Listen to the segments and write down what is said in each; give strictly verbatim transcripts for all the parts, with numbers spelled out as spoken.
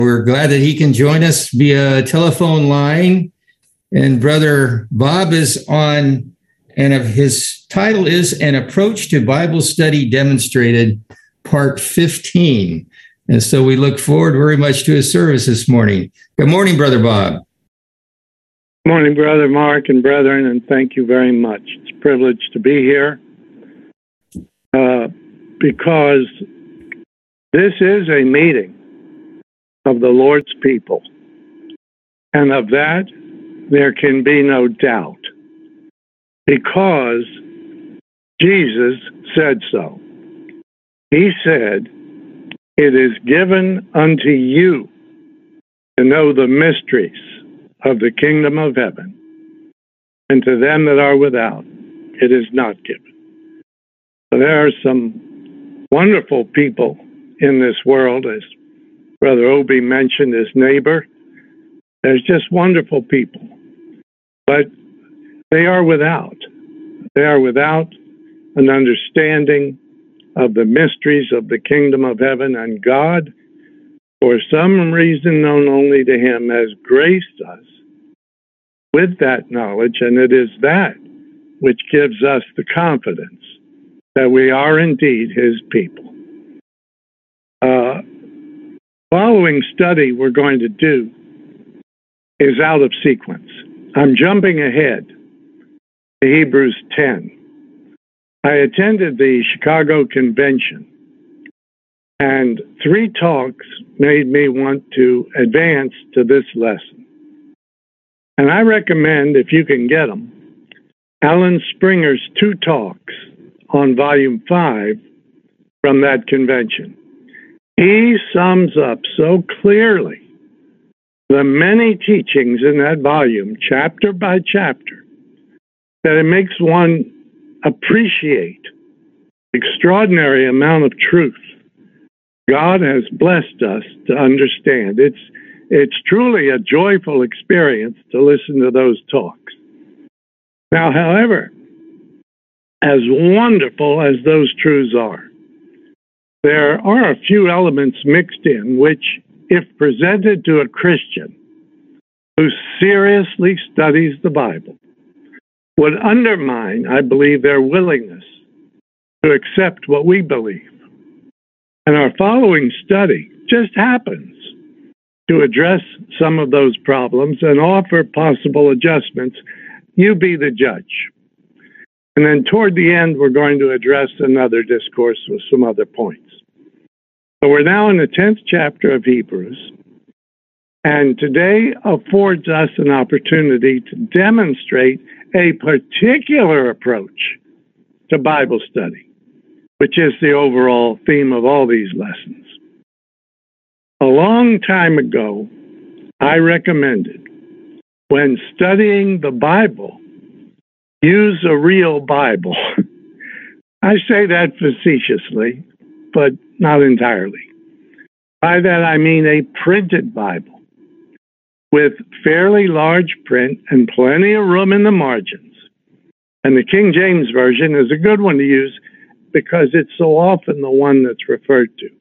We're glad that he can join us via telephone line. And Brother Bob is on, and his title is An Approach to Bible Study Demonstrated, Part fifteen. And so we look forward very much to his service this morning. Good morning, Brother Bob. Good morning, Brother Mark and brethren, and thank you very much. It's a privilege to be here uh, because this is a meeting of the Lord's people. And of that, there can be no doubt, because Jesus said so. He said, "It is given unto you to know the mysteries of the kingdom of heaven, and to them that are without, it is not given." So there are some wonderful people in this world, as Brother Obi mentioned, his neighbor. There's just wonderful people. But they are without. They are without an understanding of the mysteries of the kingdom of heaven. And God, for some reason known only to him, has graced us with that knowledge. And it is that which gives us the confidence that we are indeed his people. Uh, following study we're going to do is out of sequence. I'm jumping ahead to Hebrews ten. I attended the Chicago Convention, and three talks made me want to advance to this lesson. And I recommend, if you can get them, Alan Springer's two talks on Volume five from that convention. He sums up so clearly the many teachings in that volume, chapter by chapter, that it makes one appreciate the extraordinary amount of truth God has blessed us to understand. It's, it's truly a joyful experience to listen to those talks. Now, however, as wonderful as those truths are, there are a few elements mixed in which, if presented to a Christian who seriously studies the Bible, would undermine, I believe, their willingness to accept what we believe. And our following study just happens to address some of those problems and offer possible adjustments. You be the judge. And then toward the end, we're going to address another discourse with some other points. So we're now in the tenth chapter of Hebrews, and today affords us an opportunity to demonstrate a particular approach to Bible study, which is the overall theme of all these lessons. A long time ago, I recommended, when studying the Bible, use a real Bible. I say that facetiously, but not entirely. By that I mean a printed Bible with fairly large print and plenty of room in the margins. And the King James Version is a good one to use because it's so often the one that's referred to.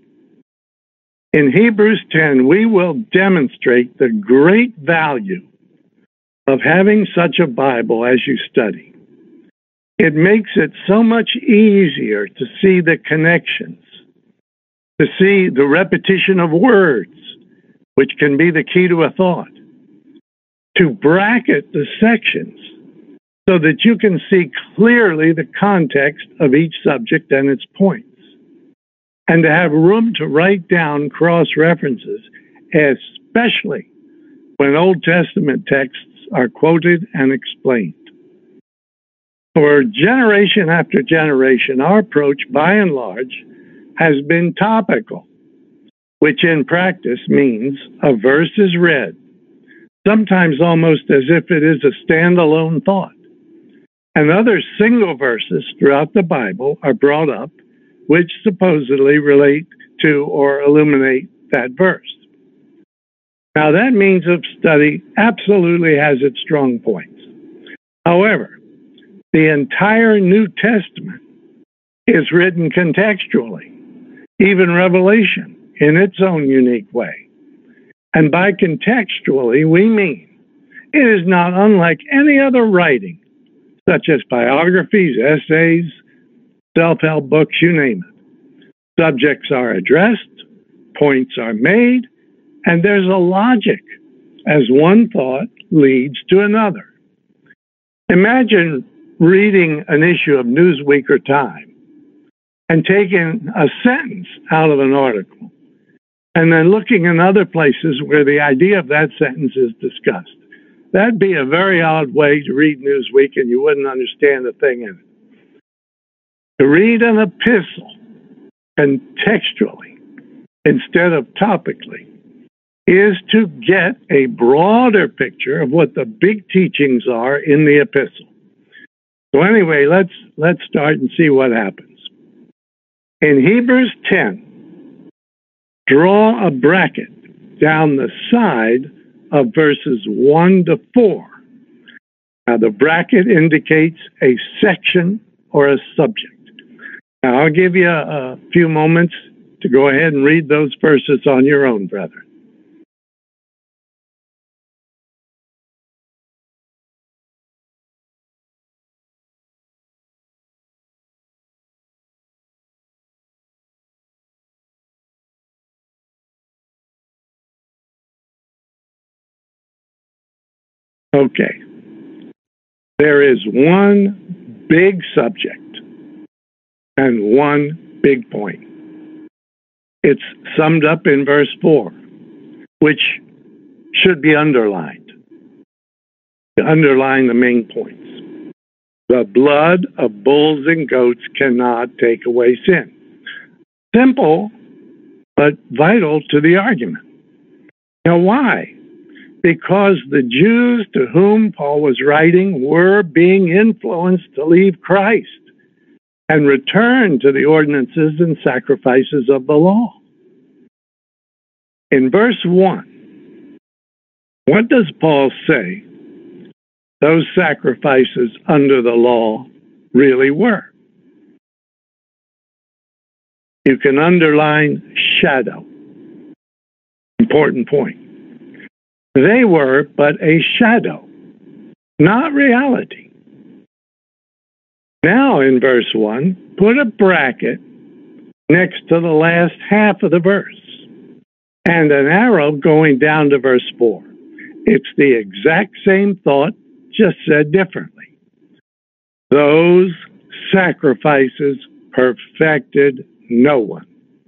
In Hebrews ten, we will demonstrate the great value of having such a Bible as you study. It makes it so much easier to see the connections, to see the repetition of words, which can be the key to a thought, to bracket the sections so that you can see clearly the context of each subject and its points, and to have room to write down cross-references, especially when Old Testament texts are quoted and explained. For generation after generation, our approach, by and large, has been topical, which in practice means a verse is read, sometimes almost as if it is a standalone thought, and other single verses throughout the Bible are brought up which supposedly relate to or illuminate that verse. Now, that means of study absolutely has its strong points. However, the entire New Testament is written contextually, even Revelation in its own unique way. And by contextually, we mean it is not unlike any other writing, such as biographies, essays, self-help books, you name it. Subjects are addressed, points are made, and there's a logic as one thought leads to another. Imagine reading an issue of Newsweek or Time and taking a sentence out of an article and then looking in other places where the idea of that sentence is discussed. That'd be a very odd way to read Newsweek, and you wouldn't understand a thing in it. To read an epistle contextually instead of topically is to get a broader picture of what the big teachings are in the epistle. So anyway, let's let's start and see what happens. In Hebrews ten, draw a bracket down the side of verses one to four. Now, the bracket indicates a section or a subject. Now, I'll give you a, a few moments to go ahead and read those verses on your own, brethren. Okay. There is one big subject and one big point. It's summed up in verse four, which should be underlined. To underline the main points. The blood of bulls and goats cannot take away sin. Simple, but vital to the argument. Now, why? Because the Jews to whom Paul was writing were being influenced to leave Christ and return to the ordinances and sacrifices of the law. In verse one, what does Paul say those sacrifices under the law really were? You can underline shadow. Important point. They were but a shadow, not reality. Now in verse one, put a bracket next to the last half of the verse and an arrow going down to verse four. It's the exact same thought, just said differently. Those sacrifices perfected no one.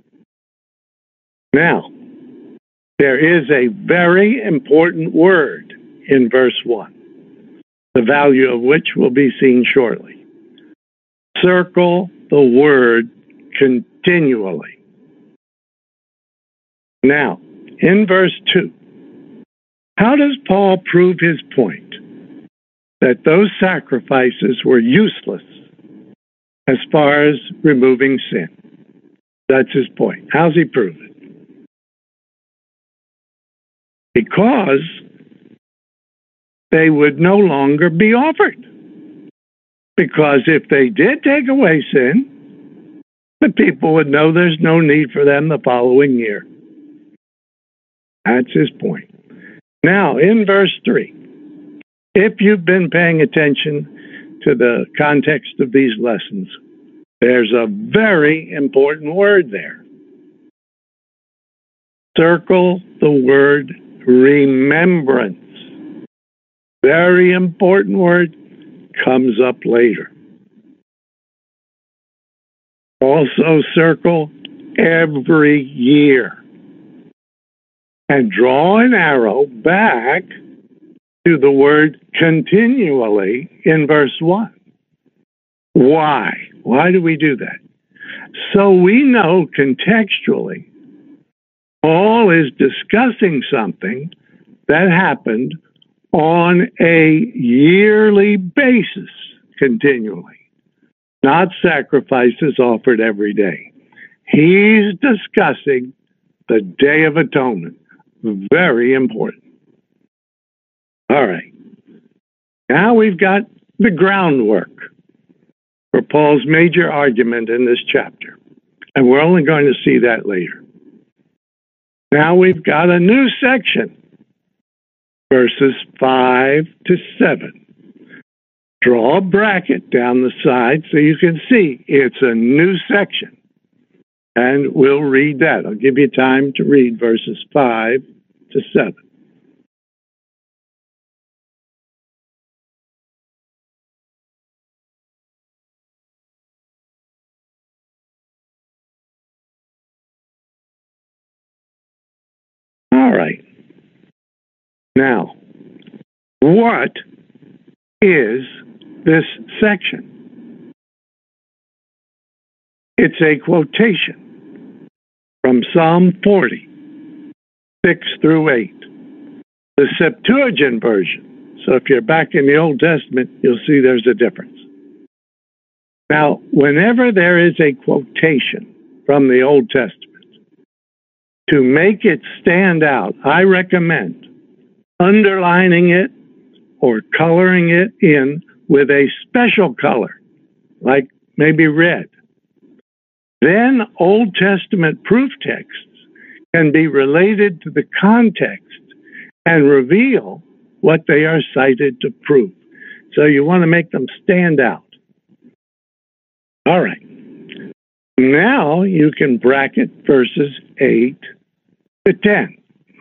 Now, there is a very important word in verse one, the value of which will be seen shortly. Circle the word continually. Now, in verse two, how does Paul prove his point that those sacrifices were useless as far as removing sin? That's his point. How's he prove it? Because they would no longer be offered. Because if they did take away sin, the people would know there's no need for them the following year. That's his point. Now, in verse three, if you've been paying attention to the context of these lessons, there's a very important word there. Circle the word remembrance. Very important word, comes up later. Also circle every year and draw an arrow back to the word continually in verse one. Why? Why do we do that? So we know contextually Paul is discussing something that happened on a yearly basis continually, not sacrifices offered every day. He's discussing the Day of Atonement. Very important. All right. Now we've got the groundwork for Paul's major argument in this chapter, and we're only going to see that later. Now we've got a new section, verses five to seven. Draw a bracket down the side so you can see it's a new section. And we'll read that. I'll give you time to read verses five to seven. All right. Now, what is this section? It's a quotation from Psalm forty, six through eight, the Septuagint version. So if you're back in the Old Testament, you'll see there's a difference. Now, whenever there is a quotation from the Old Testament, to make it stand out, I recommend underlining it or coloring it in with a special color, like maybe red. Then Old Testament proof texts can be related to the context and reveal what they are cited to prove. So you want to make them stand out. All right. Now you can bracket verses eight to ten.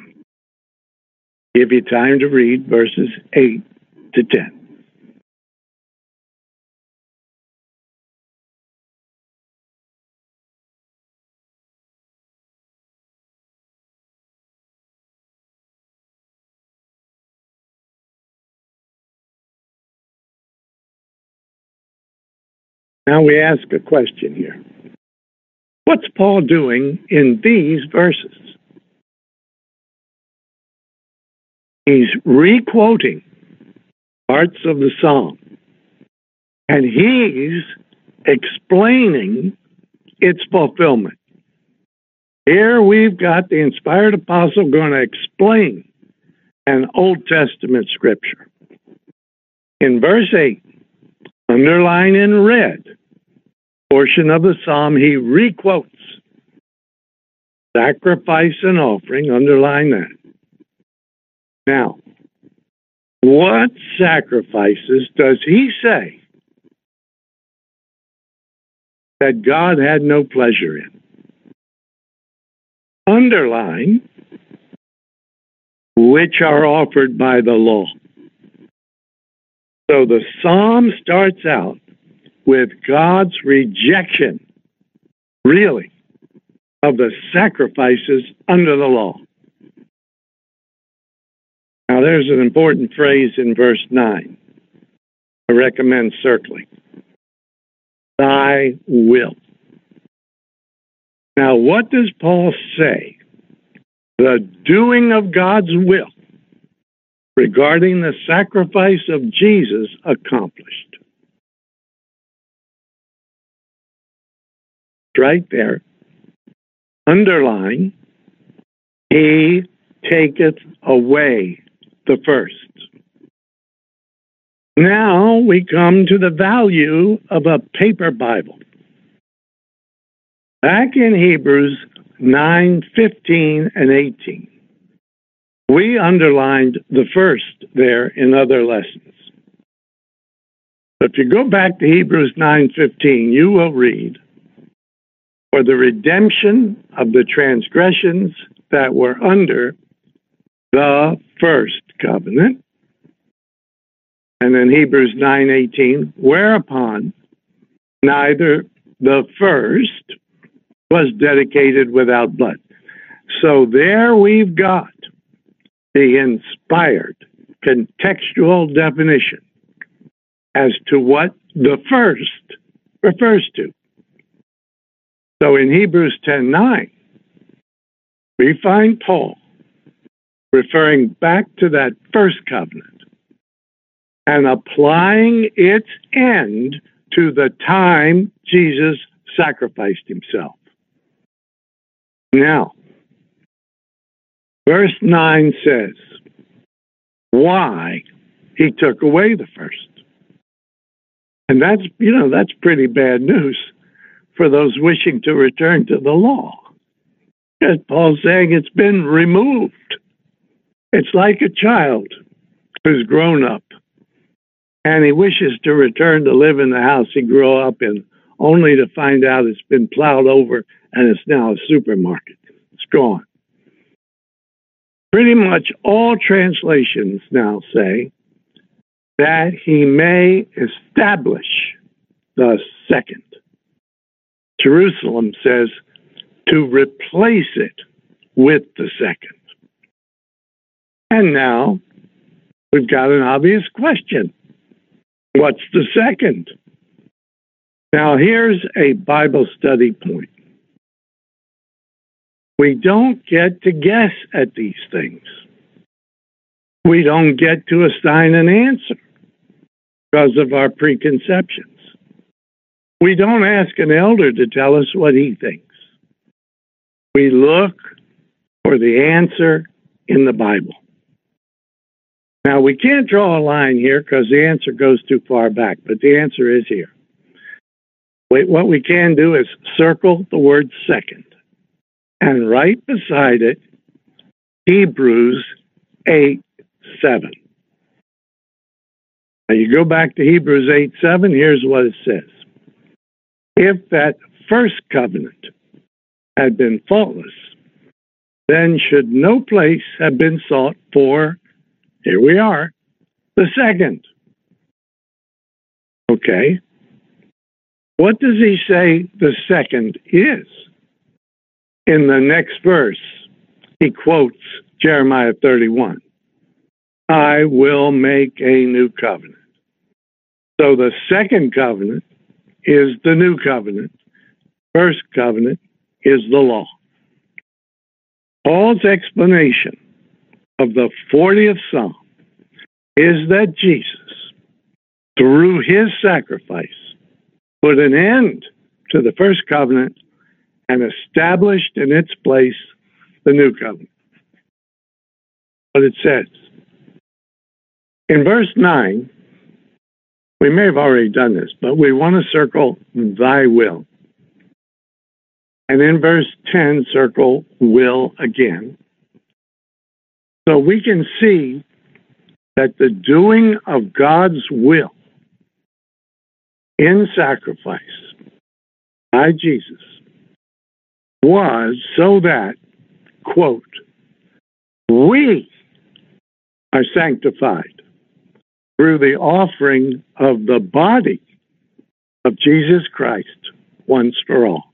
Give you time to read verses eight to ten. Now we ask a question here. What's Paul doing in these verses? He's re-quoting parts of the psalm, and he's explaining its fulfillment. Here we've got the inspired apostle going to explain an Old Testament scripture. In verse eight, underline in red, portion of the psalm he re-quotes. Sacrifice and offering, underline that. Now, what sacrifices does he say that God had no pleasure in? Underline, which are offered by the law. So the psalm starts out with God's rejection, really, of the sacrifices under the law. Now, there's an important phrase in verse nine. I recommend circling. Thy will. Now, what does Paul say the doing of God's will regarding the sacrifice of Jesus accomplished? Right there. Underline, he taketh away the first. Now we come to the value of a paper Bible. Back in Hebrews nine, fifteen, and eighteen, we underlined the first there in other lessons. But if you go back to Hebrews nine fifteen, you will read, for the redemption of the transgressions that were under the first covenant. And then Hebrews nine eighteen, whereupon neither the first was dedicated without blood. So there we've got the inspired contextual definition as to what the first refers to. So in Hebrews ten nine, we find Paul referring back to that first covenant and applying its end to the time Jesus sacrificed himself. Now, verse nine says, why he took away the first. And that's, you know, that's pretty bad news for those wishing to return to the law. As Paul's saying, it's been removed. It's like a child who's grown up and he wishes to return to live in the house he grew up in, only to find out it's been plowed over and it's now a supermarket. It's gone. Pretty much all translations now say that he may establish the second. Jerusalem says to replace it with the second. And now we've got an obvious question. What's the second? Now here's a Bible study point. We don't get to guess at these things. We don't get to assign an answer because of our preconceptions. We don't ask an elder to tell us what he thinks. We look for the answer in the Bible. Now, we can't draw a line here because the answer goes too far back, but the answer is here. Wait, what we can do is circle the word second, and right beside it, Hebrews eight seven. Now, you go back to Hebrews eight seven, here's what it says. If that first covenant had been faultless, then should no place have been sought for, here we are, the second. Okay. What does he say the second is? In the next verse, he quotes Jeremiah thirty-one. I will make a new covenant. So the second covenant is the new covenant. First covenant is the law. Paul's explanation of the fortieth Psalm is that Jesus, through his sacrifice, put an end to the first covenant and established in its place the new covenant. But it says, in verse nine, we may have already done this, but we want to circle thy will. And in verse ten, circle will again. So we can see that the doing of God's will in sacrifice by Jesus was so that, quote, we are sanctified through the offering of the body of Jesus Christ once for all.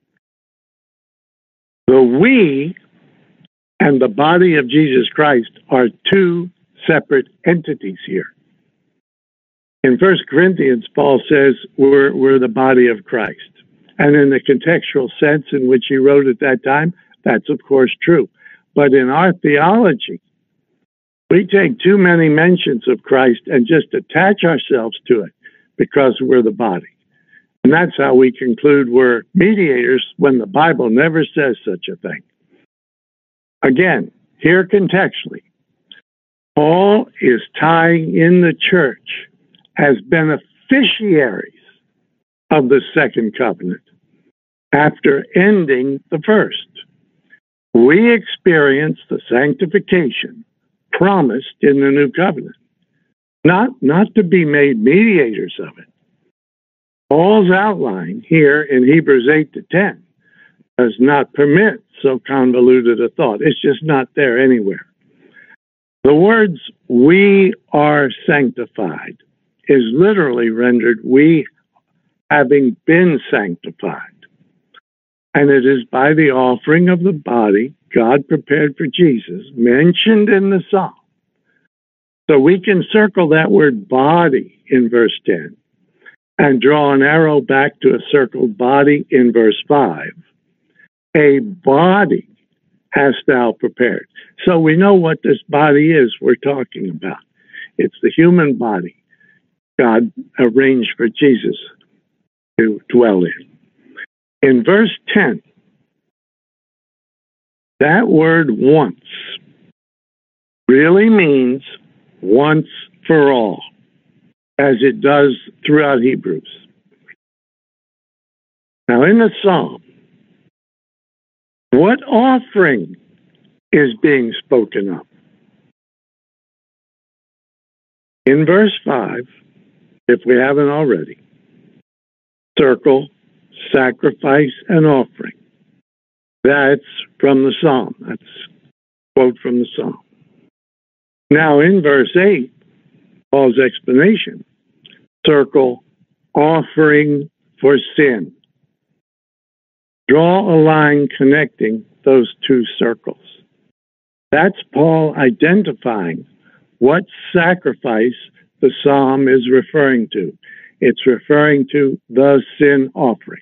The we and the body of Jesus Christ are two separate entities here. In First Corinthians, Paul says we're, we're the body of Christ. And in the contextual sense in which he wrote at that time, that's of course true. But in our theology, we take too many mentions of Christ and just attach ourselves to it because we're the body. And that's how we conclude we're mediators when the Bible never says such a thing. Again, here contextually, Paul is tying in the church as beneficiaries of the second covenant after ending the first. We experience the sanctification promised in the new covenant, not, not to be made mediators of it. Paul's outline here in Hebrews eight to ten does not permit so convoluted a thought. It's just not there anywhere. The words, we are sanctified, is literally rendered, we having been sanctified. And it is by the offering of the body God prepared for Jesus, mentioned in the Psalm. So we can circle that word body in verse ten and draw an arrow back to a circled body in verse five. A body hast thou prepared. So we know what this body is we're talking about. It's the human body God arranged for Jesus to dwell in. In verse ten, that word once really means once for all, as it does throughout Hebrews. Now, in the Psalm, What offering is being spoken of? In verse five, if we haven't already, circle sacrifice and offering. That's from the Psalm. That's a quote from the Psalm. Now in verse eight, Paul's explanation, circle offering for sin. Draw a line connecting those two circles. That's Paul identifying what sacrifice the psalm is referring to. It's referring to the sin offering.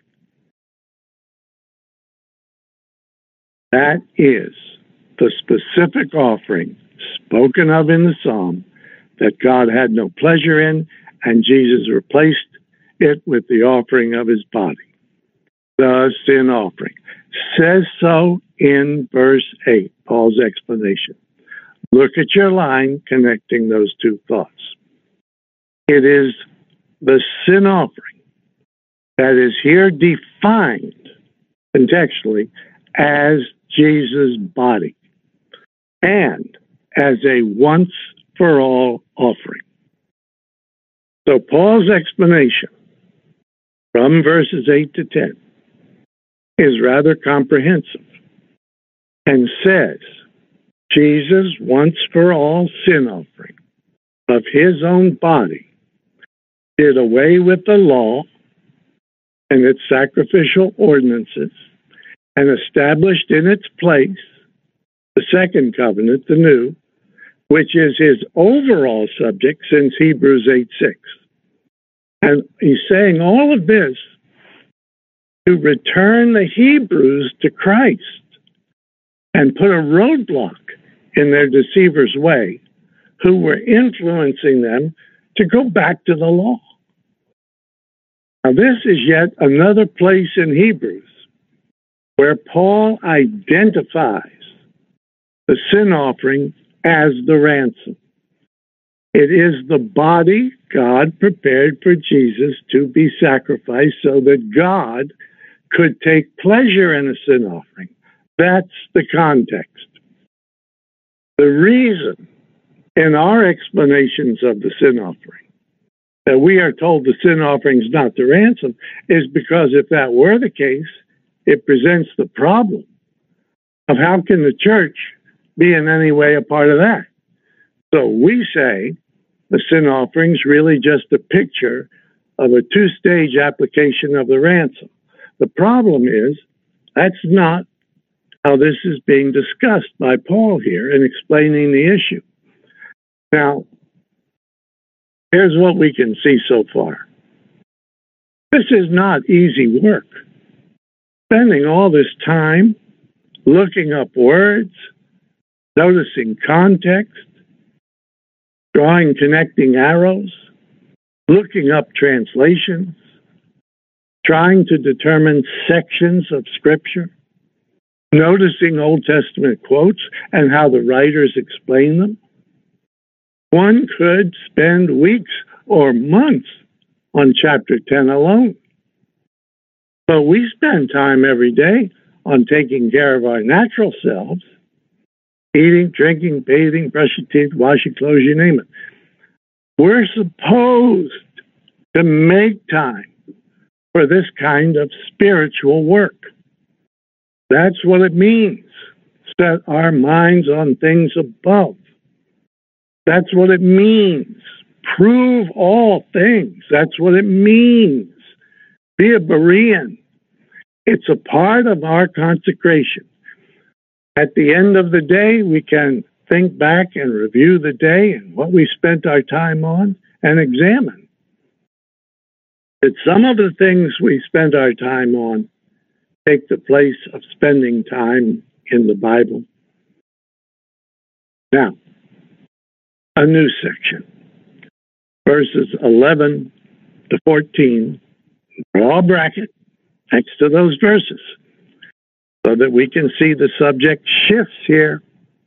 That is the specific offering spoken of in the psalm that God had no pleasure in, and Jesus replaced it with the offering of his body. The sin offering. Says so in verse eight, Paul's explanation. Look at your line connecting those two thoughts. It is the sin offering that is here defined contextually as Jesus' body and as a once-for-all offering. So Paul's explanation from verses eight to ten is rather comprehensive and says Jesus' once-for-all sin offering of his own body did away with the law and its sacrificial ordinances and established in its place the second covenant, the new, which is his overall subject since Hebrews eight six. And he's saying all of this to return the Hebrews to Christ and put a roadblock in their deceiver's way, who were influencing them to go back to the law. Now, this is yet another place in Hebrews where Paul identifies the sin offering as the ransom. It is the body God prepared for Jesus to be sacrificed so that God could take pleasure in a sin offering. That's the context. The reason in our explanations of the sin offering that we are told the sin offering is not the ransom is because if that were the case, it presents the problem of how can the church be in any way a part of that. So we say the sin offering is really just a picture of a two-stage application of the ransom. The problem is that's not how this is being discussed by Paul here in explaining the issue. Now, here's what we can see so far. This is not easy work. Spending all this time looking up words, noticing context, drawing connecting arrows, looking up translations, trying to determine sections of Scripture, noticing Old Testament quotes and how the writers explain them. One could spend weeks or months on chapter ten alone. But we spend time every day on taking care of our natural selves, eating, drinking, bathing, brushing teeth, washing clothes, you name it. We're supposed to make time for this kind of spiritual work. That's what it means. Set our minds on things above. That's what it means. Prove all things. That's what it means. Be a Berean. It's a part of our consecration. At the end of the day, we can think back and review the day and what we spent our time on and examine. Did some of the things we spent our time on take the place of spending time in the Bible? Now, a new section, verses eleven to fourteen, draw a bracket next to those verses so that we can see the subject shifts here.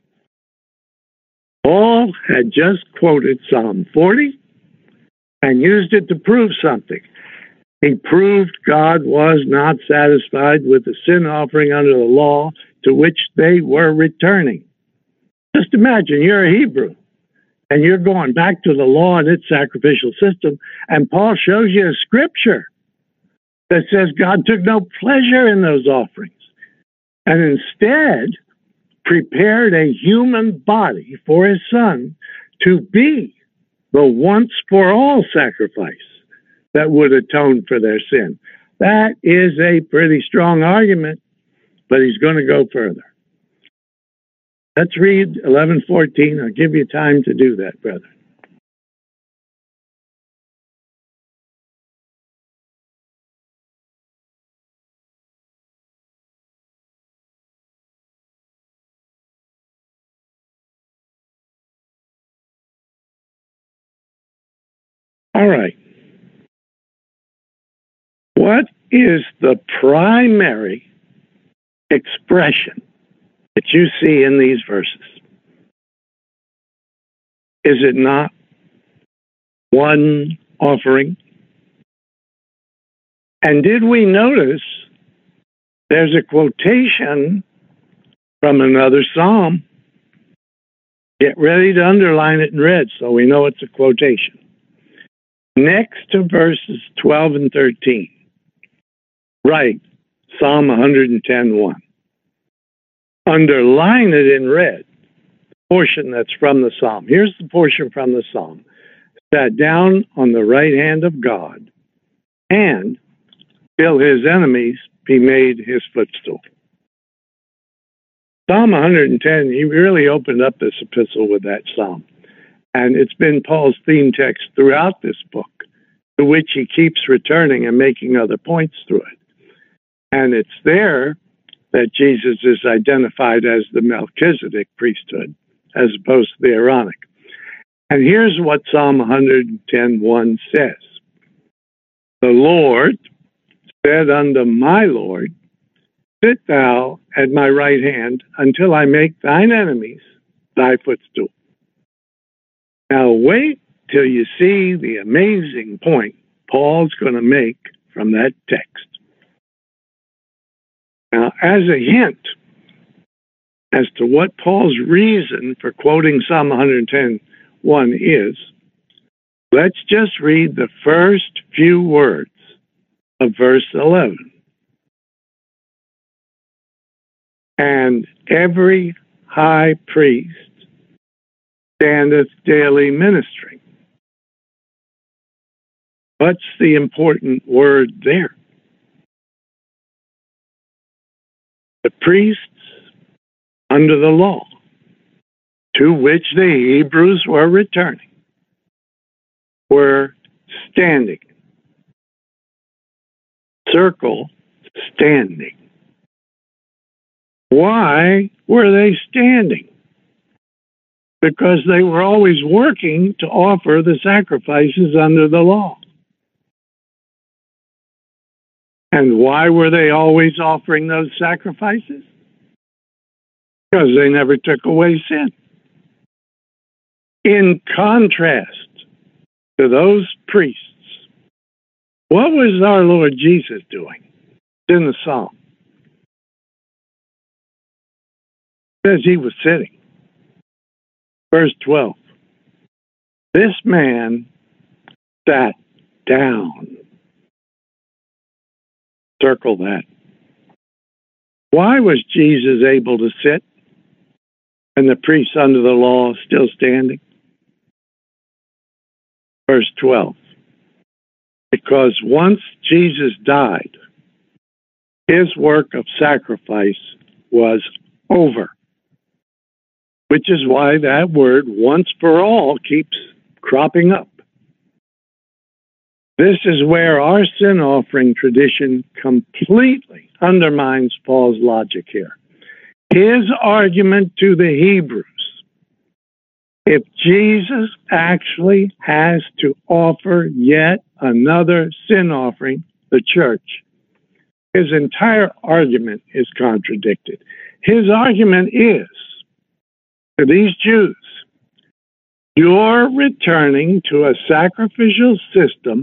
Paul had just quoted Psalm forty and used it to prove something. He proved God was not satisfied with the sin offering under the law to which they were returning. Just imagine you're a Hebrew and you're going back to the law and its sacrificial system, and Paul shows you a scripture that says God took no pleasure in those offerings and instead prepared a human body for his son to be the once for all sacrifice that would atone for their sin. That is a pretty strong argument, but he's going to go further. Let's read eleven fourteen. I'll give you time to do that, brother. All right. What is the primary expression that you see in these verses? Is it not one offering? And did we notice there's a quotation from another psalm? Get ready to underline it in red so we know it's a quotation. Next to verses twelve and thirteen, write Psalm one ten one. Underline it in red, the portion that's from the psalm. Here's the portion from the psalm. Sat down on the right hand of God, and till his enemies be made his footstool. Psalm one ten, he really opened up this epistle with that psalm. And it's been Paul's theme text throughout this book, to which he keeps returning and making other points through it. And it's there that Jesus is identified as the Melchizedek priesthood, as opposed to the Aaronic. And here's what Psalm one ten one says. The Lord said unto my Lord, sit thou at my right hand until I make thine enemies thy footstool. Now wait till you see the amazing point Paul's going to make from that text. Now, as a hint as to what Paul's reason for quoting Psalm one ten one is, let's just read the first few words of verse eleven. And every high priest standeth daily ministering. What's the important word there? The priests under the law, to which the Hebrews were returning, were standing. Circle, standing. Why were they standing? Because they were always working to offer the sacrifices under the law. And why were they always offering those sacrifices? Because they never took away sin. In contrast to those priests, what was our Lord Jesus doing? It's in the psalm. It says he was sitting. Verse twelve, this man sat down. Circle that. Why was Jesus able to sit and the priests under the law still standing? Verse twelve, because once Jesus died, his work of sacrifice was over. Which is why that word, once for all, keeps cropping up. This is where our sin offering tradition completely undermines Paul's logic here. His argument to the Hebrews, if Jesus actually has to offer yet another sin offering, the church, his entire argument is contradicted. His argument is, to these Jews, you're returning to a sacrificial system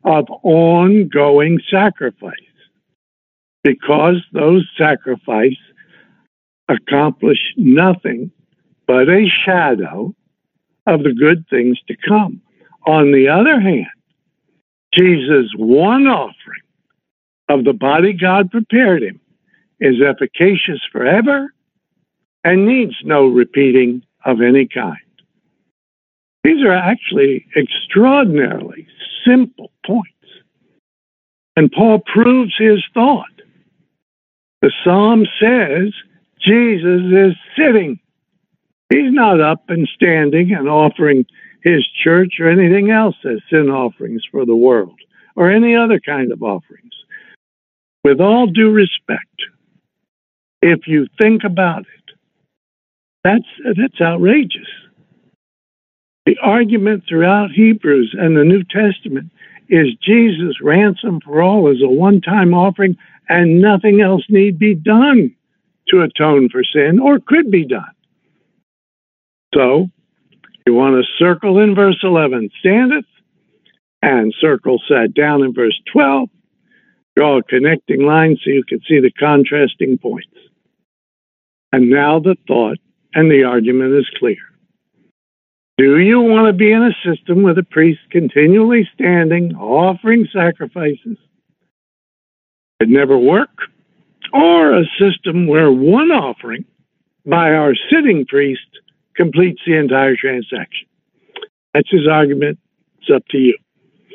of ongoing sacrifice, because those sacrifices accomplish nothing but a shadow of the good things to come. On the other hand, Jesus' one offering of the body God prepared him is efficacious forever and needs no repeating of any kind. These are actually extraordinarily simple points. And Paul proves his thought. The Psalm says Jesus is sitting. He's not up and standing and offering his church or anything else as sin offerings for the world or any other kind of offerings. With all due respect, if you think about it, that's, that's outrageous. The argument throughout Hebrews and the New Testament is Jesus' ransom for all is a one-time offering and nothing else need be done to atone for sin or could be done. So, you want to circle in verse eleven, standeth, and circle sat down in verse twelve. Draw a connecting line so you can see the contrasting points. And now the thought and the argument is clear. Do you want to be in a system with a priest continually standing, offering sacrifices that never work? Or a system where one offering by our sitting priest completes the entire transaction? That's his argument. It's up to you.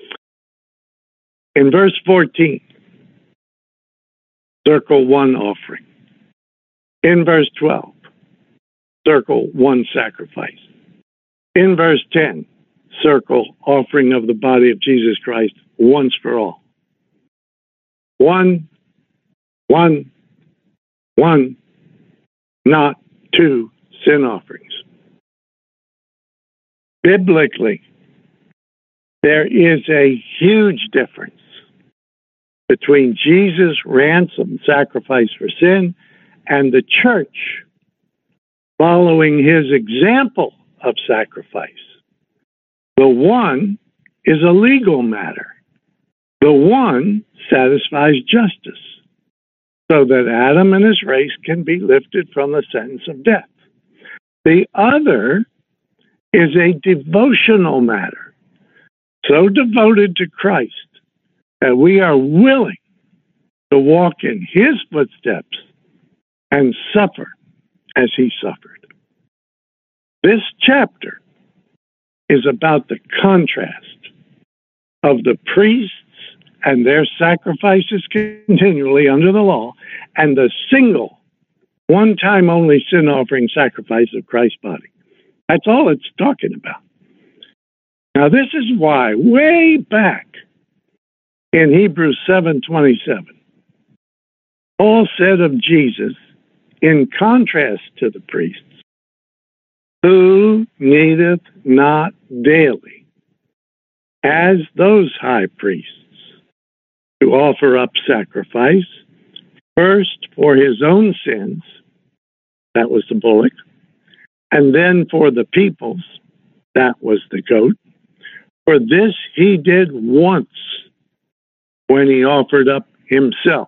In verse fourteen, circle one offering. In verse twelve, circle one sacrifice. In verse ten, circle offering of the body of Jesus Christ once for all. One, one, one, not two sin offerings. Biblically, there is a huge difference between Jesus' ransom sacrifice for sin and the church following his example of sacrifice. The one is a legal matter. The one satisfies justice so that Adam and his race can be lifted from the sentence of death. The other is a devotional matter, so devoted to Christ that we are willing to walk in his footsteps and suffer as he suffered. This chapter is about the contrast of the priests and their sacrifices continually under the law and the single, one-time only sin offering sacrifice of Christ's body. That's all it's talking about. Now, this is why, way back in Hebrews seven twenty-seven, Paul said of Jesus, in contrast to the priests, who needeth not daily, as those high priests, to offer up sacrifice, first for his own sins, that was the bullock, and then for the people's, that was the goat. For this he did once when he offered up himself.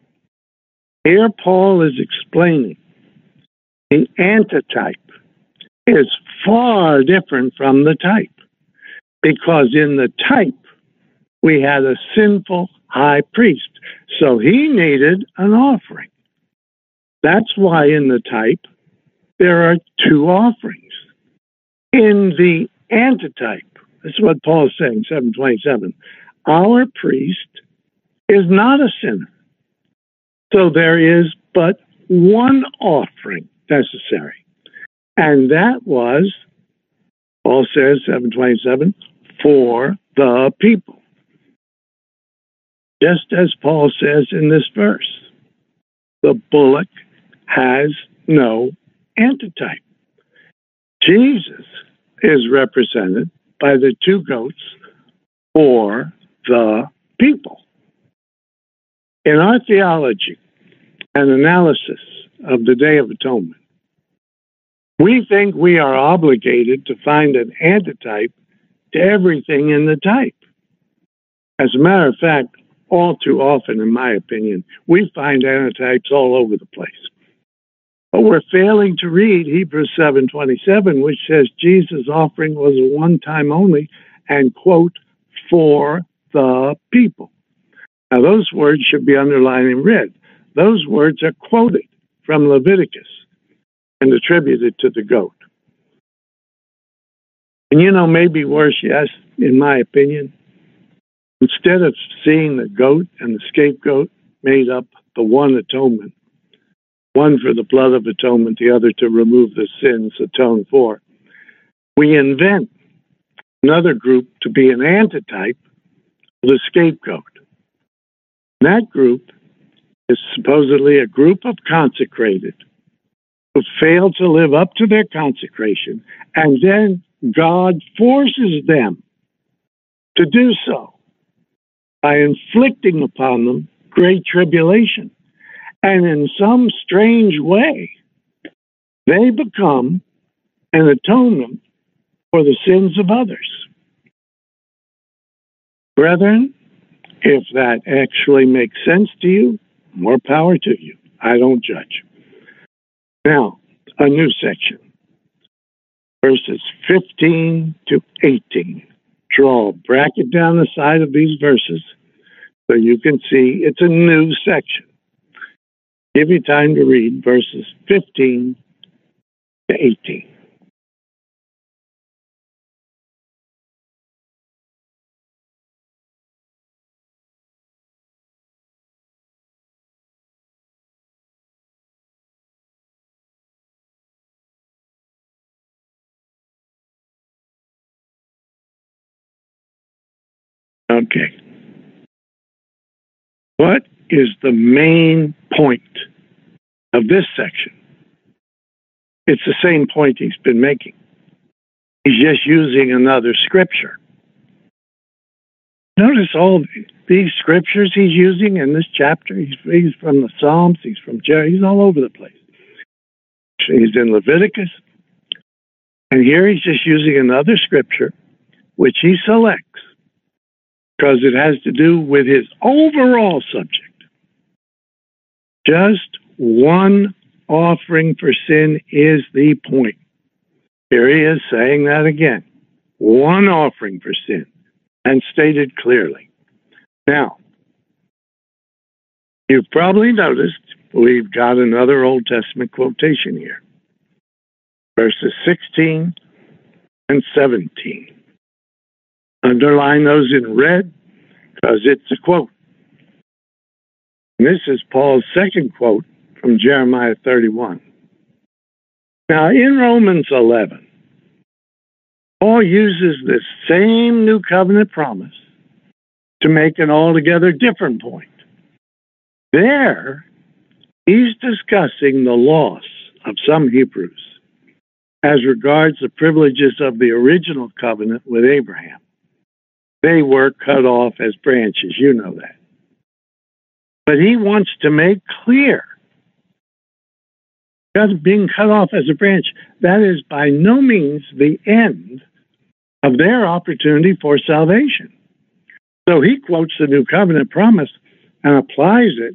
Here Paul is explaining the antitype is far different from the type, because in the type we had a sinful high priest, so he needed an offering. That's why in the type there are two offerings. In the antitype, this is what Paul is saying, seven twenty-seven, our priest is not a sinner, so there is but one offering necessary. And that was, Paul says, seven twenty-seven, for the people. Just as Paul says in this verse, the bullock has no antitype. Jesus is represented by the two goats for the people. In our theology and analysis of the Day of Atonement, we think we are obligated to find an antitype to everything in the type. As a matter of fact, all too often, in my opinion, we find antitypes all over the place. But we're failing to read Hebrews seven twenty-seven, which says Jesus' offering was a one-time only and, quote, for the people. Now, those words should be underlined in red. Those words are quoted from Leviticus and attributed to the goat. And you know, maybe worse, yes, in my opinion, instead of seeing the goat and the scapegoat made up the one atonement, one for the blood of atonement, the other to remove the sins atoned for, we invent another group to be an antitype of the scapegoat. That group is supposedly a group of consecrated who fail to live up to their consecration, and then God forces them to do so by inflicting upon them great tribulation. And in some strange way, they become an atonement for the sins of others. Brethren, if that actually makes sense to you, more power to you. I don't judge. Now, a new section, verses fifteen to eighteen. Draw a bracket down the side of these verses so you can see it's a new section. Give you time to read verses fifteen to eighteen. Okay. What is the main point of this section? It's the same point he's been making. He's just using another scripture. Notice all these scriptures he's using in this chapter. He's, he's from the Psalms, he's from Jerry, he's all over the place. He's in Leviticus. And here he's just using another scripture, which he selects, because it has to do with his overall subject. Just one offering for sin is the point. Here he is saying that again. One offering for sin, and stated clearly. Now, you've probably noticed we've got another Old Testament quotation here. Verses sixteen and seventeen. Underline those in red because it's a quote. And this is Paul's second quote from Jeremiah thirty-one. Now, in Romans eleven, Paul uses this same new covenant promise to make an altogether different point. There, he's discussing the loss of some Hebrews as regards the privileges of the original covenant with Abraham. They were cut off as branches, you know that. But he wants to make clear that being cut off as a branch, that is by no means the end of their opportunity for salvation. So he quotes the New Covenant promise and applies it,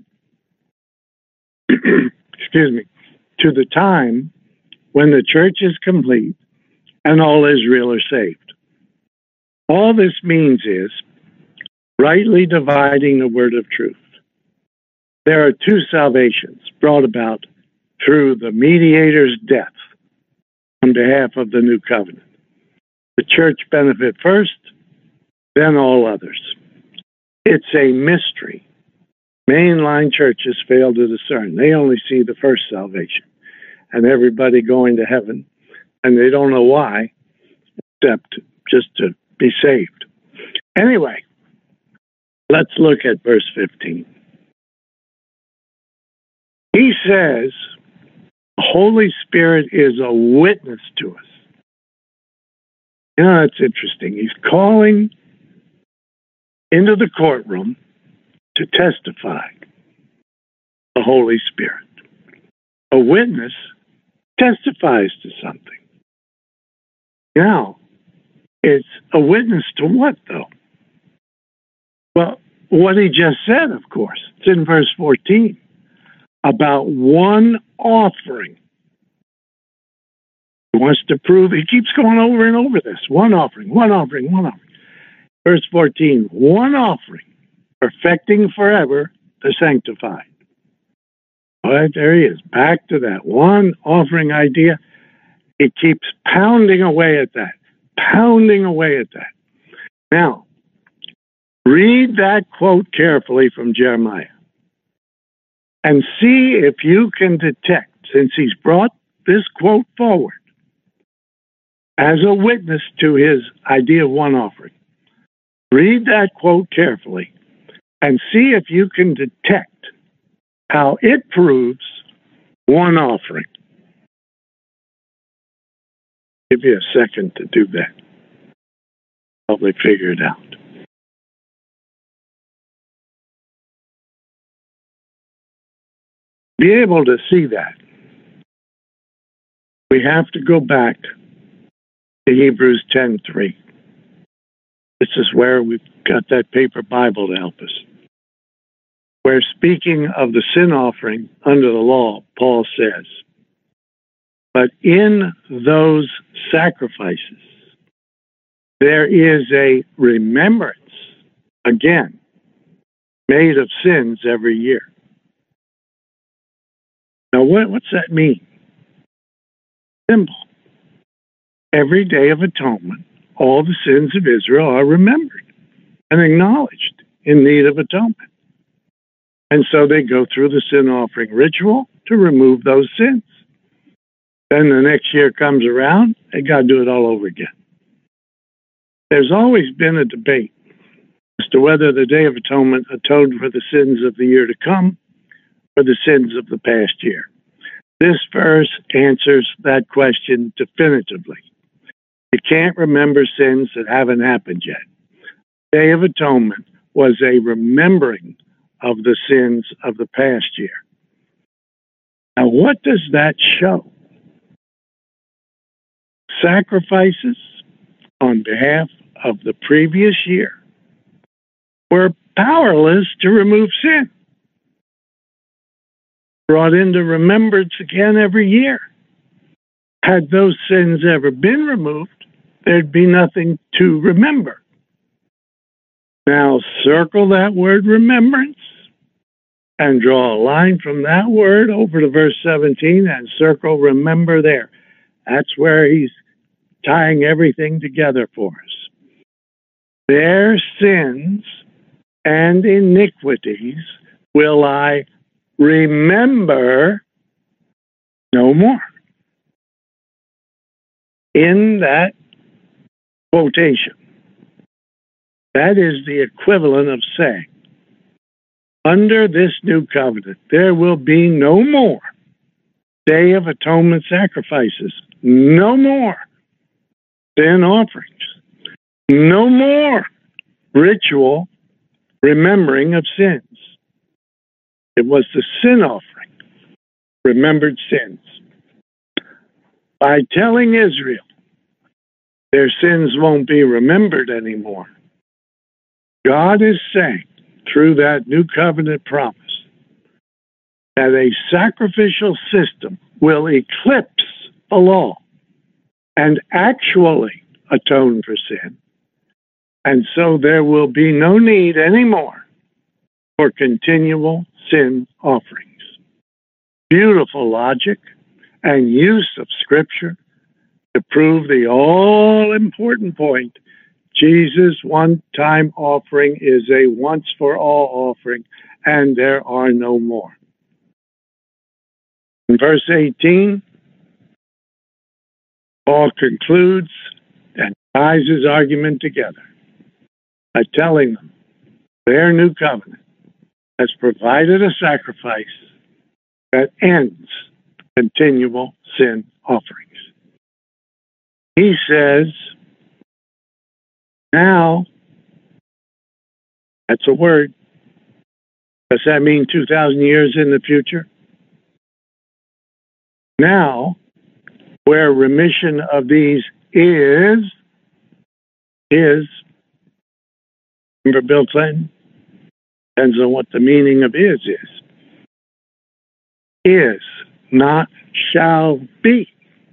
excuse me, to the time when the church is complete and all Israel are saved. All this means is rightly dividing the word of truth. There are two salvations brought about through the mediator's death on behalf of the new covenant. The church benefit first, then all others. It's a mystery. Mainline churches fail to discern. They only see the first salvation and everybody going to heaven, and they don't know why, except just to be saved. Anyway, let's look at verse fifteen. He says, the Holy Spirit is a witness to us. You know, that's interesting. He's calling into the courtroom to testify the Holy Spirit. A witness testifies to something. Now, it's a witness to what, though? Well, what he just said, of course, it's in verse fourteen, about one offering. He wants to prove, he keeps going over and over this, one offering, one offering, one offering. Verse fourteen, one offering, perfecting forever the sanctified. All right, there he is, back to that one offering idea. He keeps pounding away at that, pounding away at that. Now, read that quote carefully from Jeremiah and see if you can detect, since he's brought this quote forward as a witness to his idea of one offering. Read that quote carefully and see if you can detect how it proves one offering. Give you a second to do that. Probably figure it out. Be able to see that, we have to go back to Hebrews ten three. This is where we've got that paper Bible to help us. Where, speaking of the sin offering under the law, Paul says, but in those sacrifices, there is a remembrance, again, made of sins every year. Now, what, what's that mean? Simple. Every day of atonement, all the sins of Israel are remembered and acknowledged in need of atonement. And so they go through the sin offering ritual to remove those sins. Then the next year comes around, they got to do it all over again. There's always been a debate as to whether the Day of Atonement atoned for the sins of the year to come or the sins of the past year. This verse answers that question definitively. You can't remember sins that haven't happened yet. Day of Atonement was a remembering of the sins of the past year. Now, what does that show? Sacrifices on behalf of the previous year were powerless to remove sin. Brought into remembrance again every year. Had those sins ever been removed, there'd be nothing to remember. Now, circle that word remembrance and draw a line from that word over to verse seventeen and circle remember there. That's where he's tying everything together for us. Their sins and iniquities will I remember no more. In that quotation, that is the equivalent of saying, under this new covenant, there will be no more Day of Atonement sacrifices, no more sin offerings, no more ritual remembering of sins. It was the sin offering, remembered sins. By telling Israel their sins won't be remembered anymore, God is saying, through that new covenant promise, that a sacrificial system will eclipse the law and actually atone for sin. And so there will be no need anymore for continual sin offerings. Beautiful logic and use of Scripture to prove the all-important point. Jesus' one-time offering is a once-for-all offering, and there are no more. In verse eighteen, Paul concludes and ties his argument together by telling them their new covenant has provided a sacrifice that ends continual sin offerings. He says, now, that's a word. Does that mean two thousand years in the future? Now, where remission of these is, is, remember Bill Clinton? Depends on what the meaning of is is. Is, not shall be.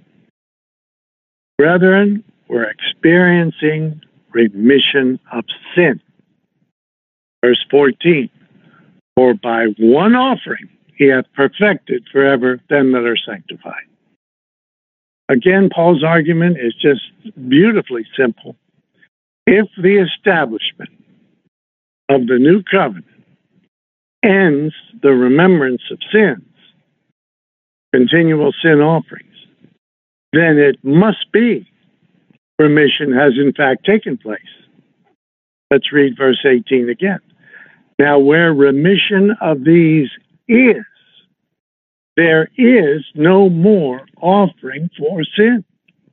Brethren, we're experiencing remission of sin. Verse fourteen, for by one offering he hath perfected forever them that are sanctified. Again, Paul's argument is just beautifully simple. If the establishment of the new covenant ends the remembrance of sins, continual sin offerings, then it must be remission has in fact taken place. Let's read verse eighteen again. Now, where remission of these is, there is no more offering for sin.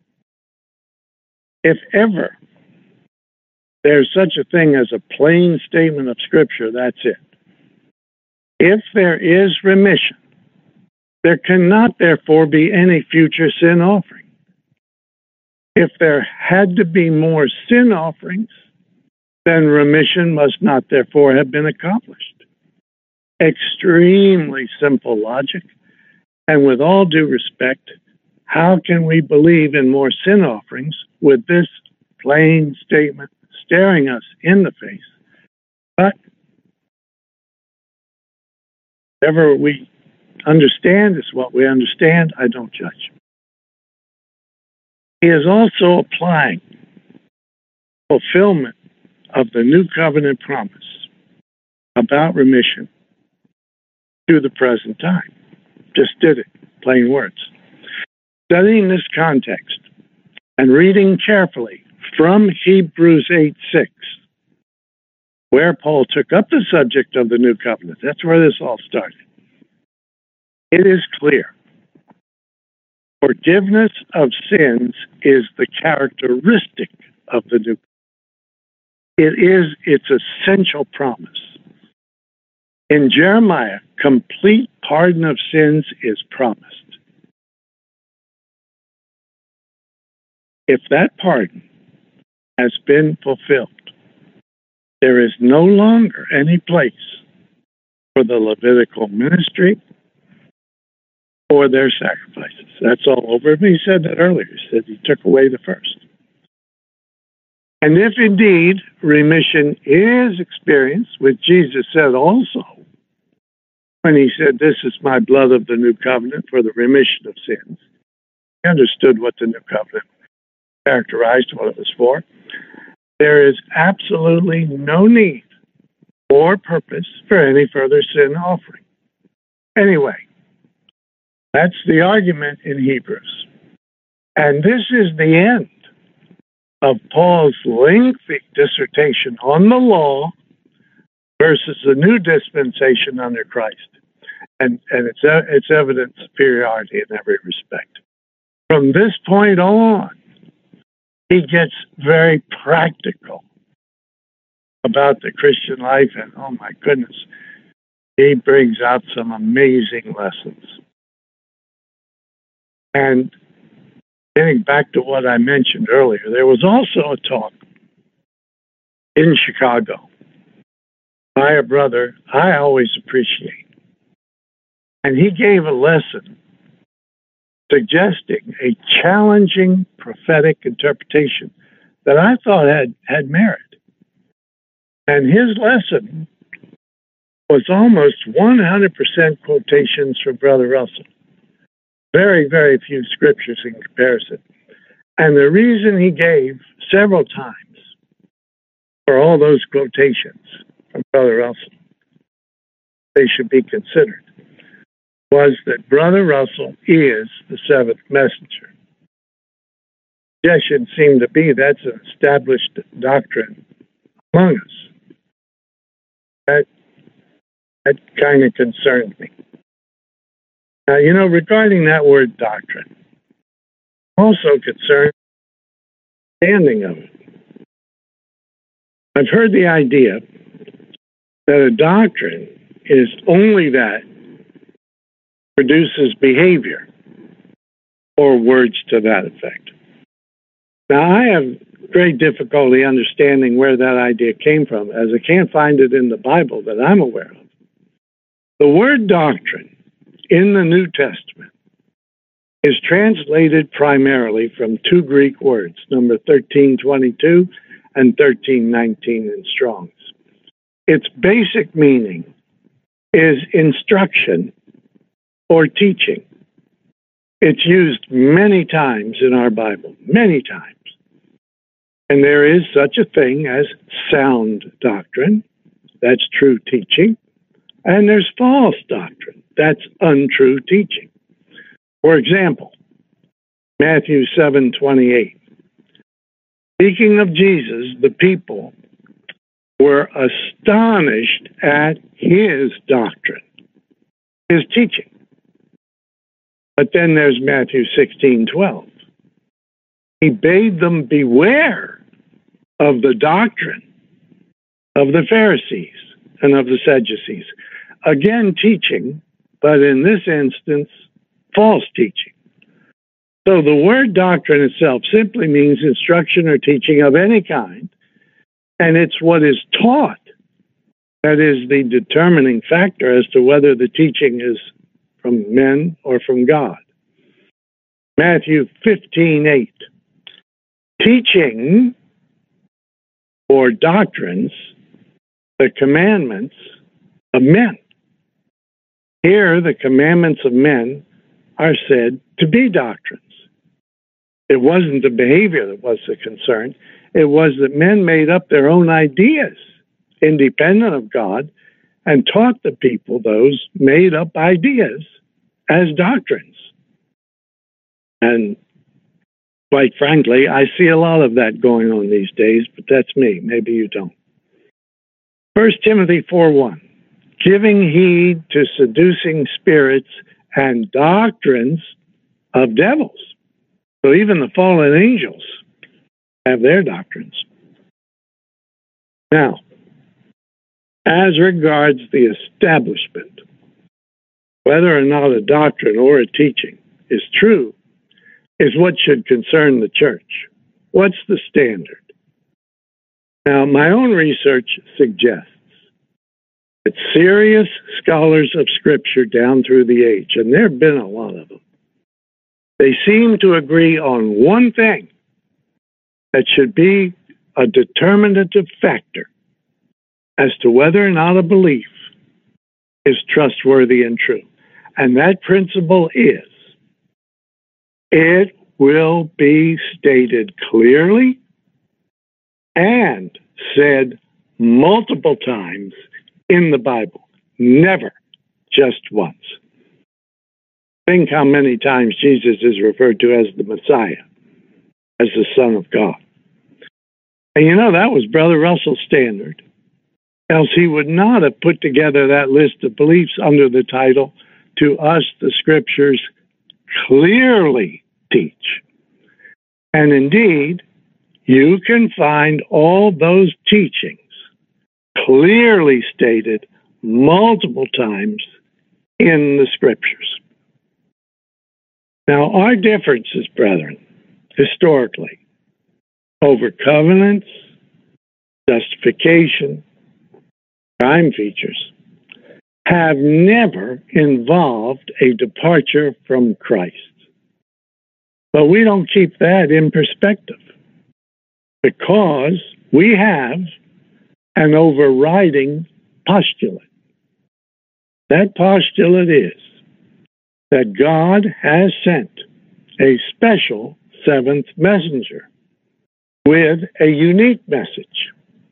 If ever there's such a thing as a plain statement of Scripture, that's it. If there is remission, there cannot therefore be any future sin offering. If there had to be more sin offerings, then remission must not therefore have been accomplished. Extremely simple logic. And with all due respect, how can we believe in more sin offerings with this plain statement staring us in the face? But whatever we understand is what we understand. I don't judge. He is also applying fulfillment of the new covenant promise about remission to the present time. Just did it, plain words. Studying this context and reading carefully from Hebrews eight six, where Paul took up the subject of the new covenant. That's where this all started. It is clear. Forgiveness of sins is the characteristic of the new covenant. It is its essential promise. In Jeremiah, complete pardon of sins is promised. If that pardon has been fulfilled, there is no longer any place for the Levitical ministry or their sacrifices. That's all over. He said that earlier. He said he took away the first. And if indeed remission is experienced, which Jesus said also, when he said, this is my blood of the new covenant for the remission of sins, he understood what the new covenant characterized, what it was for. There is absolutely no need or purpose for any further sin offering. Anyway, that's the argument in Hebrews. And this is the end of Paul's lengthy dissertation on the law versus the new dispensation under Christ. And, and it's, it's evident superiority in every respect. From this point on, he gets very practical about the Christian life, and oh my goodness, he brings out some amazing lessons. And getting back to what I mentioned earlier, there was also a talk in Chicago by a brother I always appreciate. And he gave a lesson suggesting a challenging prophetic interpretation that I thought had, had merit. And his lesson was almost one hundred percent quotations from Brother Russell. Very, very few scriptures in comparison. And the reason he gave several times for all those quotations from Brother Russell, they should be considered, was that Brother Russell is the seventh messenger. Suggestion seemed to be that's an established doctrine among us. That, that kind of concerned me. Now, you know, regarding that word doctrine, I'm also concerned with the understanding of it. I've heard the idea that a doctrine is only that produces behavior or words to that effect. Now, I have great difficulty understanding where that idea came from, as I can't find it in the Bible that I'm aware of. The word doctrine in the New Testament is translated primarily from two Greek words, number thirteen twenty-two and thirteen nineteen in Strong's. Its basic meaning is instruction or teaching. It's used many times in our Bible, many times. And there is such a thing as sound doctrine, that's true teaching, and there's false doctrine, that's untrue teaching. For example, Matthew seven twenty-eight. Speaking of Jesus, the people were astonished at his doctrine, his teaching. But then there's Matthew sixteen twelve. He bade them beware of the doctrine of the Pharisees and of the Sadducees. Again, teaching, but in this instance, false teaching. So the word doctrine itself simply means instruction or teaching of any kind, and it's what is taught that is the determining factor as to whether the teaching is from men or from God. Matthew fifteen eight. Teaching or doctrines, the commandments of men. Here, the commandments of men are said to be doctrines. It wasn't the behavior that was the concern. It was that men made up their own ideas, independent of God, and taught the people those made up ideas as doctrines. And quite frankly, I see a lot of that going on these days, but that's me. Maybe you don't. First Timothy four one. Giving heed to seducing spirits and doctrines of devils. So even the fallen angels have their doctrines. Now, as regards the establishment, whether or not a doctrine or a teaching is true is what should concern the church. What's the standard? Now, my own research suggests that serious scholars of Scripture down through the age, and there have been a lot of them, they seem to agree on one thing that should be a determinative factor as to whether or not a belief is trustworthy and true. And that principle is, it will be stated clearly and said multiple times in the Bible, never just once. Think how many times Jesus is referred to as the Messiah, as the Son of God. And you know, that was Brother Russell's standard. Else he would not have put together that list of beliefs under the title, "To us the Scriptures clearly teach." And indeed, you can find all those teachings clearly stated multiple times in the Scriptures. Now, our differences, brethren, historically, over covenants, justification, time features, have never involved a departure from Christ. But we don't keep that in perspective because we have an overriding postulate. That postulate is that God has sent a special seventh messenger with a unique message.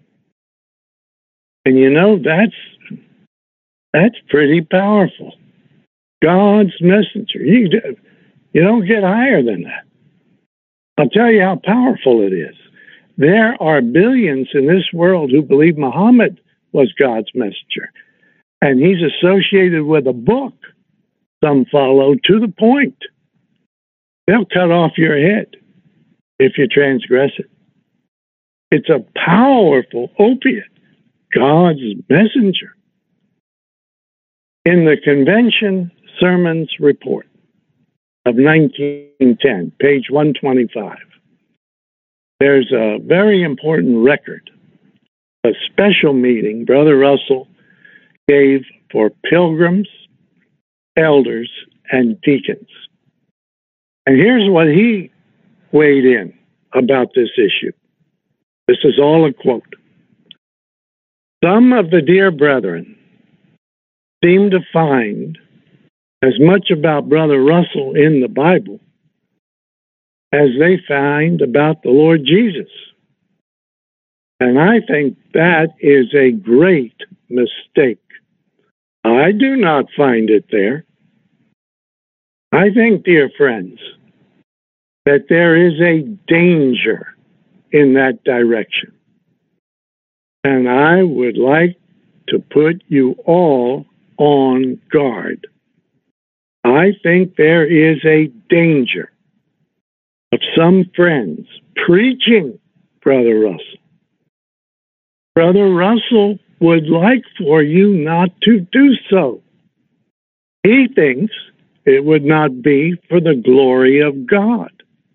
And you know, that's that's pretty powerful. God's messenger. You, you don't get higher than that. I'll tell you how powerful it is. There are billions in this world who believe Muhammad was God's messenger. And he's associated with a book some follow to the point. They'll cut off your head if you transgress it. It's a powerful opiate, God's messenger. In the Convention Sermons Report of nineteen ten, page one twenty-five, there's a very important record, a special meeting Brother Russell gave for pilgrims, elders, and deacons. And here's what he weighed in about this issue. This is all a quote. Some of the dear brethren seem to find as much about Brother Russell in the Bible as they find about the Lord Jesus. And I think that is a great mistake. I do not find it there. I think, dear friends, that there is a danger in that direction. And I would like to put you all on guard. I think there is a danger of some friends preaching Brother Russell. Brother Russell would like for you not to do so. He thinks it would not be for the glory of God.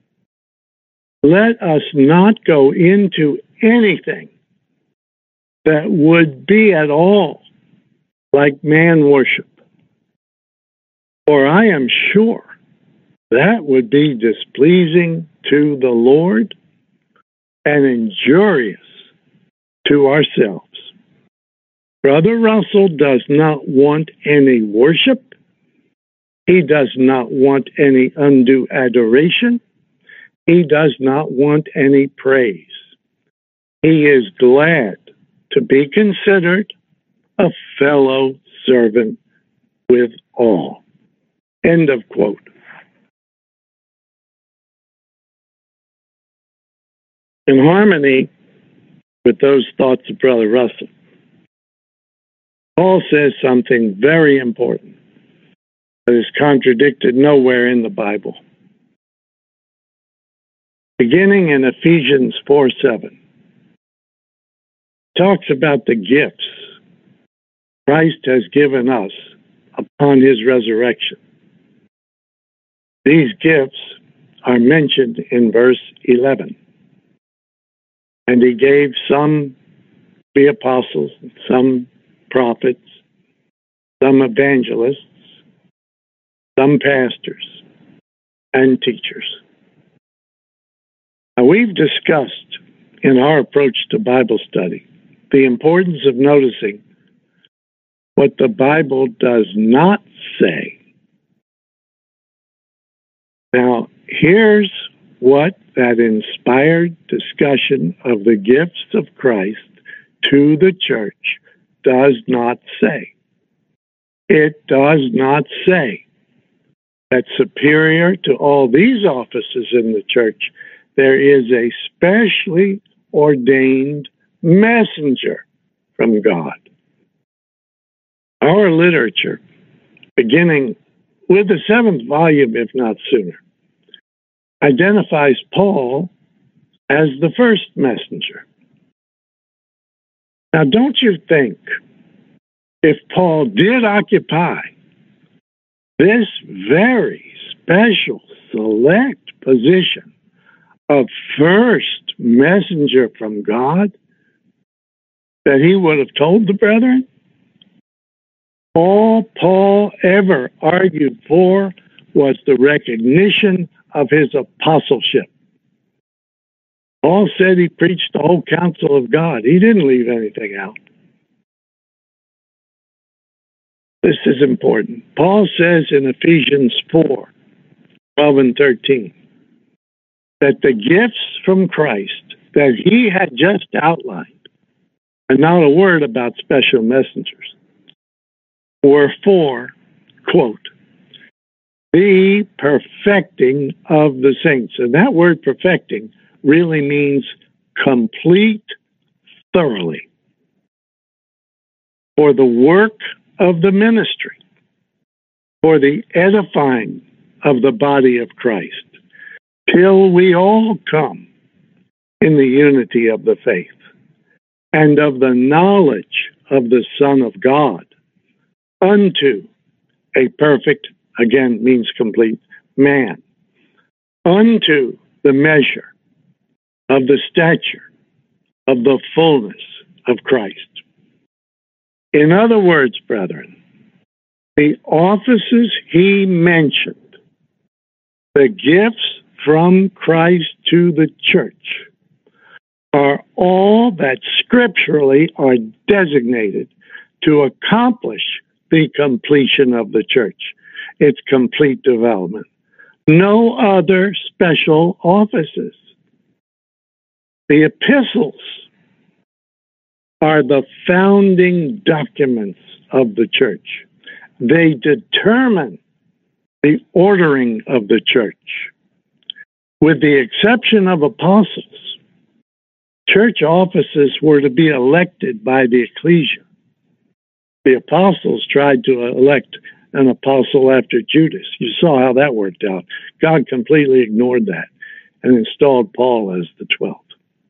Let us not go into anything that would be at all like man worship. For I am sure that would be displeasing to the Lord and injurious to ourselves. Brother Russell does not want any worship. He does not want any undue adoration. He does not want any praise. He is glad to be considered a fellow servant with all. End of quote. In harmony with those thoughts of Brother Russell, Paul says something very important that is contradicted nowhere in the Bible. Beginning in Ephesians four seven, talks about the gifts Christ has given us upon his resurrection. These gifts are mentioned in verse eleven. And he gave some the apostles, some prophets, some evangelists, some pastors, and teachers. Now, we've discussed in our approach to Bible study the importance of noticing what the Bible does not say. Now, here's what that inspired discussion of the gifts of Christ to the church does not say. It does not say that superior to all these offices in the church, there is a specially ordained messenger from God. Our literature, beginning with the seventh volume, if not sooner, identifies Paul as the first messenger. Now, don't you think if Paul did occupy this very special, select position of first messenger from God, that he would have told the brethren? All Paul ever argued for was the recognition of his apostleship. Paul said he preached the whole counsel of God. He didn't leave anything out. This is important. Paul says in Ephesians four, twelve and thirteen, that the gifts from Christ that he had just outlined, and not a word about special messengers, were for, quote, the perfecting of the saints. And that word perfecting really means complete thoroughly. For the work of the ministry, for the edifying of the body of Christ, till we all come in the unity of the faith and of the knowledge of the Son of God, unto a perfect, again means complete, man, unto the measure of the stature of the fullness of Christ. In other words, brethren, the offices he mentioned, the gifts from Christ to the church, are all that scripturally are designated to accomplish the completion of the church, its complete development. No other special offices. The epistles are the founding documents of the church. They determine the ordering of the church. With the exception of apostles, church offices were to be elected by the ecclesia. The apostles tried to elect an apostle after Judas. You saw how that worked out. God completely ignored that and installed Paul as the twelfth.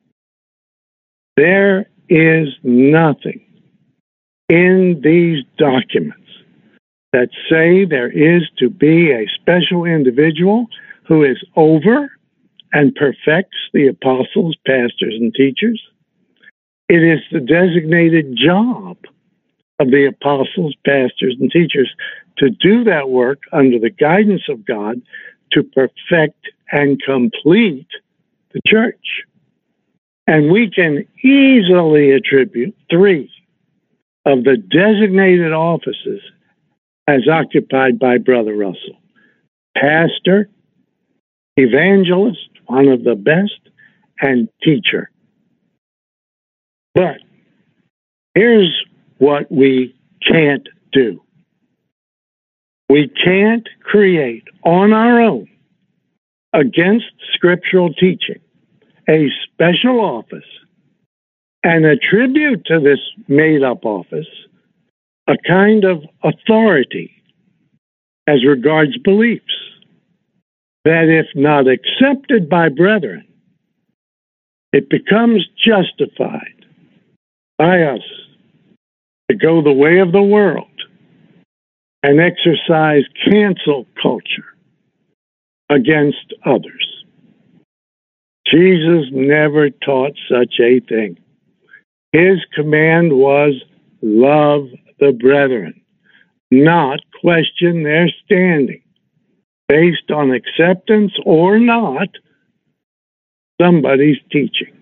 There is nothing in these documents that say there is to be a special individual who is over and perfects the apostles, pastors, and teachers. It is the designated job of the apostles, pastors, and teachers to do that work under the guidance of God to perfect and complete the church. And we can easily attribute three of the designated offices as occupied by Brother Russell: pastor, evangelist, one of the best, and teacher. But here's what we can't do. We can't create on our own, against scriptural teaching, a special office and attribute to this made-up office a kind of authority as regards beliefs that, if not accepted by brethren, it becomes justified by us to go the way of the world and exercise cancel culture against others. Jesus never taught such a thing. His command was love the brethren, not question their standing based on acceptance or not somebody's teachings.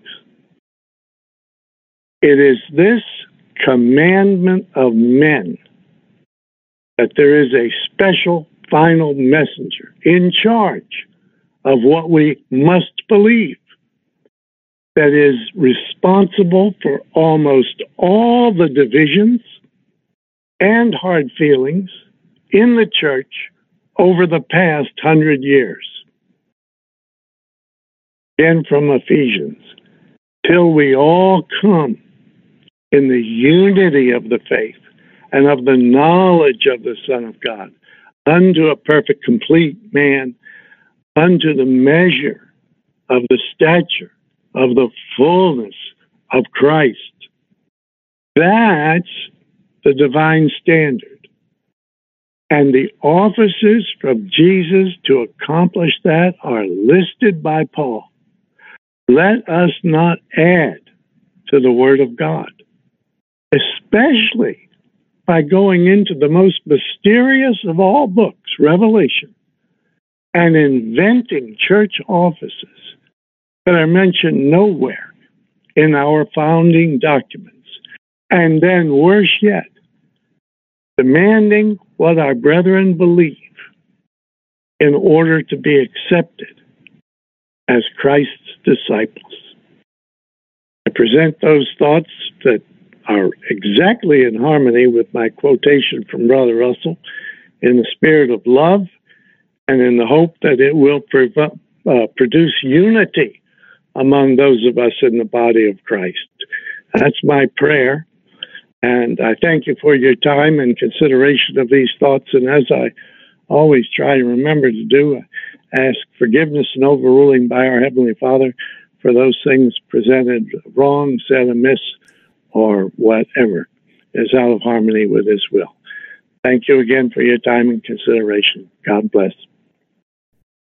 It is this commandment of men that there is a special final messenger in charge of what we must believe, that is responsible for almost all the divisions and hard feelings in the church over the past hundred years. Again from Ephesians, till we all come in the unity of the faith and of the knowledge of the Son of God, unto a perfect, complete man, unto the measure of the stature of the fullness of Christ. That's the divine standard. And the offices from Jesus to accomplish that are listed by Paul. Let us not add to the Word of God, especially by going into the most mysterious of all books, Revelation, and inventing church offices that are mentioned nowhere in our founding documents. And then, worse yet, demanding what our brethren believe in order to be accepted as Christ's disciples. I present those thoughts that are exactly in harmony with my quotation from Brother Russell, in the spirit of love and in the hope that it will prov- uh, produce unity among those of us in the body of Christ. That's my prayer. And I thank you for your time and consideration of these thoughts. And as I always try to remember to do, I ask forgiveness and overruling by our Heavenly Father for those things presented wrong, said amiss, or whatever is out of harmony with His will. Thank you again for your time and consideration. God bless.